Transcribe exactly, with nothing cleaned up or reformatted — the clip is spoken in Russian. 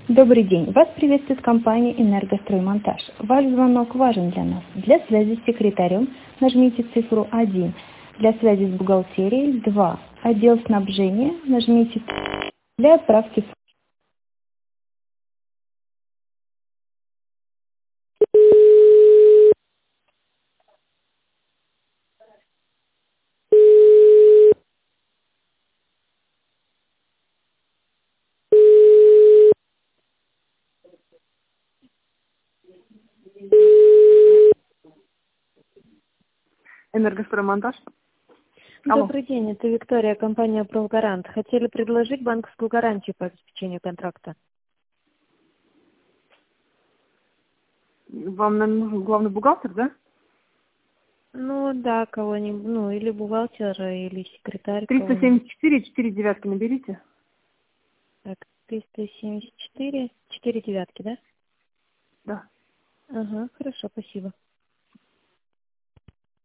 Добрый день. Вас приветствует компания «Энергостроймонтаж». Ваш звонок важен для нас. Для связи с секретарем нажмите цифру один. Для связи с бухгалтерией два. Отдел снабжения нажмите три. Для отправки. Энергостроймонтаж. Алло. Добрый день, это Виктория, компания «Пролгарант». Хотели предложить банковскую гарантию по обеспечению контракта. Вам наверное, нужен главный бухгалтер, да? Ну да, кого-нибудь, ну или бухгалтера, или секретарь триста кого-нибудь. семьдесят четыре, четыре девятки наберите. Так, триста семьдесят четыре, четыре девятки, да? Да. Ага, хорошо, спасибо.